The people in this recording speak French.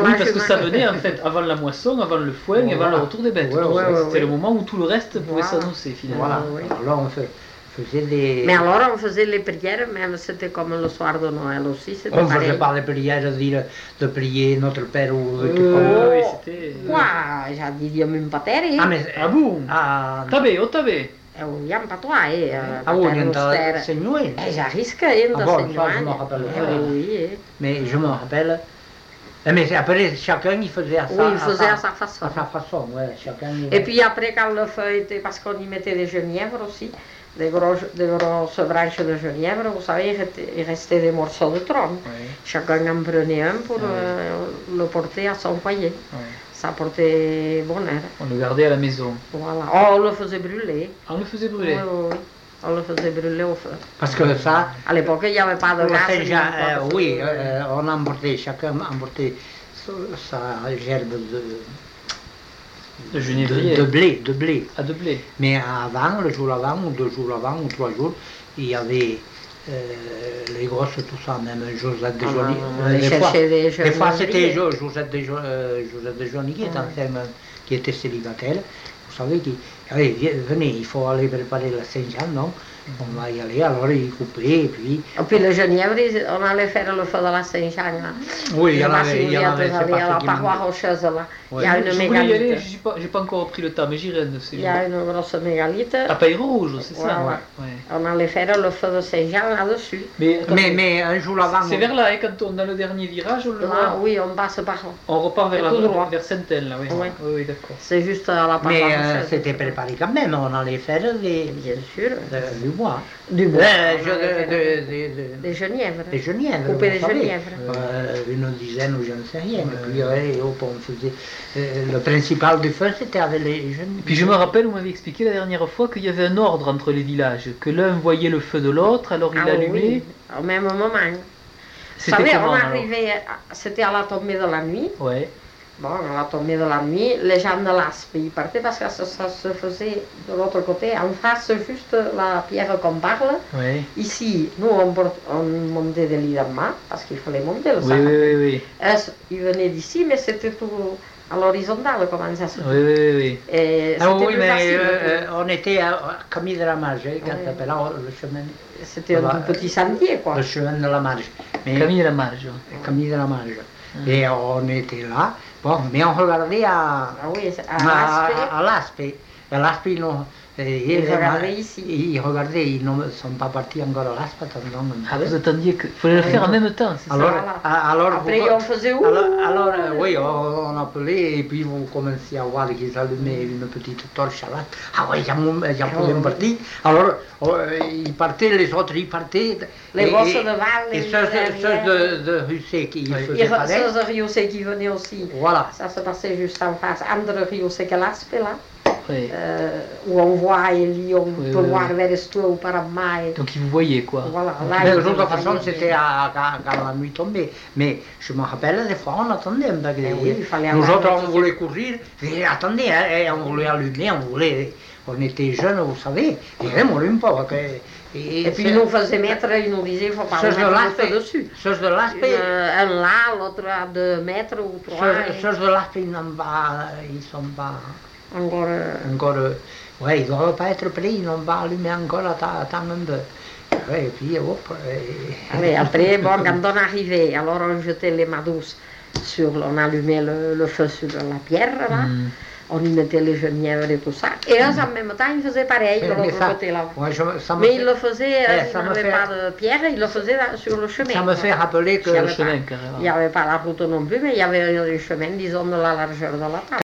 Oui, parce que ça venait en fait avant la moisson, avant le foin, et avant le retour des bêtes. C'était le moment où tout le reste pouvait s'annoncer finalement. Voilà. Alors on faisait des... Mais alors on faisait les prières, même c'était comme le soir de Noël aussi. On ne faisait pas les prières de prier Notre Père ou oui, c'était... Già di Dio min patere. Ah bon? Tabé, o tabé? Iam patois, niente Seigneur. Già risca ainda Seigneur. Je me rappelle. Oui. Mais je me rappelle... Mais après, chacun il faisait à Oui, il faisait à sa façon. À sa façon, ouais, chacun... Et puis après, quand le feu était... Parce qu'on y mettait des genièvres aussi, des grosses branches de genièvre, vous savez, il restait des morceaux de tronc. Oui. Chacun en prenait un pour le porter à son foyer. Oui. Ça portait bonheur. On le gardait à la maison. Voilà. Oh, on le faisait brûler. On le faisait brûler? Oui. On le faisait brûler au feu. Parce que ça... À l'époque, il n'y avait pas de gaz. Oui, on emportait, chacun emportait sa gerbe de genévrier. De blé. Ah, de blé. Mais avant, le jour avant, ou 2 jours avant, ou 3 jours, il y avait les grosses, tout ça, même Josette de Joly. Des fois, c'était Josette de Joly qui était célibataire. Vous savez, venez, il faut aller préparer la Saint-Jean, non? On va y aller, alors il coupait, et puis... Et puis le genièvre, on allait faire le feu de la Saint-Jean, là. Oui, il y en avait, à la paroi rocheuse, là. Ouais. Il y a une mégalite. Y aller, j'ai pas encore pris le temps, mais j'irai de ces jours. Il y a une grosse mégalite. À Paille Rouge, c'est ça? Ouais. On allait faire le feu de Saint-Jean là-dessus. Mais un jour avant... C'est vers là, et quand on a le dernier virage, on le voit. Oui, on passe par là. On repart vers Sainte-Aile, là, oui. Oui, d'accord. C'est juste à la paroi rocheuse. Mais c'était préparé quand même, on allait faire bien sûr. Du bois. Des genièvres. Couper des genièvres. Une dizaine ou je ne sais rien. Et puis on faisait... le principal du feu, c'était avec les genièvres. Puis je me rappelle, vous m'avez expliqué la dernière fois qu'il y avait un ordre entre les villages, que l'un voyait le feu de l'autre, alors il allumait. Oui, au même moment. Vous savez, on arrivait, c'était à la tombée de la nuit. Ouais. Bon, à la tombée de la nuit, les gens de l'Aspe, ils partaient parce que ça se faisait de l'autre côté, en face, juste la pierre qu'on parle. Oui. Ici, nous, on montait de l'Idama, parce qu'il fallait monter le sac. Oui. Ils venaient d'ici, mais c'était tout à l'horizontale, comment ça se fait. Oui. Et mais on était à Camille de la Marge, quand on appelait le chemin. C'était un petit sentier, quoi. Le chemin de la Marge. Camille de la Marge. Camille de la Marge. Et on était là. Bon, mais on regardait à l'Aspe. À l'Aspe, ils regardaient ici. Ils regardaient, ils ne sont pas partis encore à l'Aspe. Ah, vous attendiez qu'il fallait le faire en même temps, c'est ça? Alors, après, on faisait où? Alors, oui, on appelait, et puis vous commenciez à voir qu'ils allumaient une petite torche à l'Aspe. Ah oui, j'en pouvais partir. Alors, ils partaient, les autres, ils partaient. Les bosses de Val, et ceux de Russet qui faisaient pareil. Ceux de Russet qui venaient aussi. Voilà. Ça se passait juste en face, entre Russet et l'Aspe, là. Oui. Où on voit et on peut voir vers l'est ou par mai. Donc ils vous voyaient quoi. Voilà. Mais de toute façon c'était quand la nuit tombait. Mais je me rappelle des fois on attendait un baguette. Nous autres on voulait courir, et attendez, on voulait allumer, on était jeunes, vous savez, et on n'allume pas. Et puis ils nous faisaient mettre, ils nous disaient, il ne faut pas mettre le feu dessus. Ceux de l'Aspe. Un là, l'autre à 2 mètres ou 3. Ceux de l'Aspe, ils ne sont pas... Encore... Oui, ils ne doivent pas être prêts, ils n'ont pas allumé encore à temps de... Et puis, hop... Allez, après, bon, quand on arrivait, alors on jetait les madous on allumait le feu sur la pierre, là. On y mettait les genièvres et tout ça. Et eux, en même temps, ils faisaient pareil de l'autre côté, là. Mais ils le faisaient, ils n'avaient pas de pierre, ils le faisaient sur le chemin. Ça me fait rappeler que... le chemin, carrément. Il n'y avait pas la route non plus, mais il y avait le chemin, disons, de la largeur de la table.